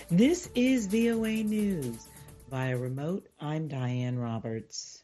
This is VOA News. Via remote, I'm Diane Roberts.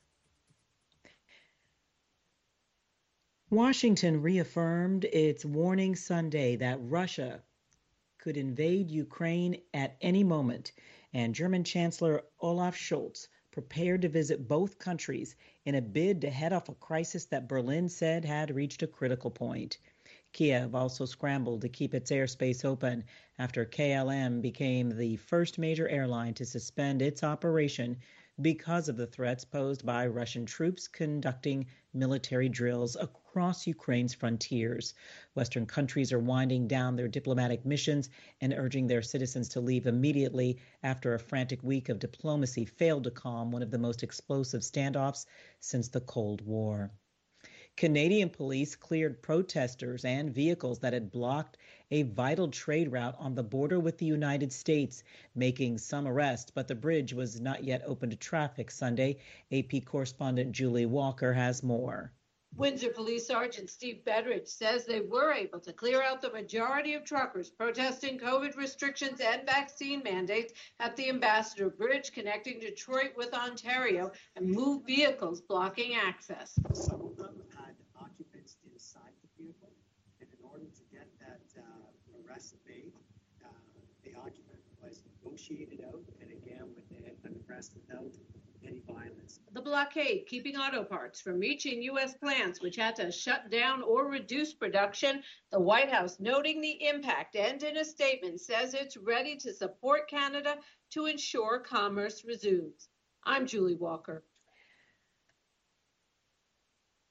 Washington reaffirmed its warning Sunday that Russia could invade Ukraine at any moment, and German Chancellor Olaf Scholz prepared to visit both countries in a bid to head off a crisis that Berlin said had reached a critical point. Kiev also scrambled to keep its airspace open after KLM became the first major airline to suspend its operation because of the threats posed by Russian troops conducting military drills across Ukraine's frontiers. Western countries are winding down their diplomatic missions and urging their citizens to leave immediately after a frantic week of diplomacy failed to calm one of the most explosive standoffs since the Cold War. Canadian police cleared protesters and vehicles that had blocked a vital trade route on the border with the United States, making some arrests, but the bridge was not yet open to traffic Sunday. AP correspondent Julie Walker has more. Windsor Police Sergeant Steve Bedridge says they were able to clear out the majority of truckers protesting COVID restrictions and vaccine mandates at the Ambassador Bridge connecting Detroit with Ontario and move vehicles blocking access. Some of them had occupants inside the vehicle, and in order to get that arrest made, the occupant was negotiated out and again with an arrest without any violence. The blockade keeping auto parts from reaching U.S. plants, which had to shut down or reduce production. The White House noting the impact and in a statement says it's ready to support Canada to ensure commerce resumes. I'm Julie Walker.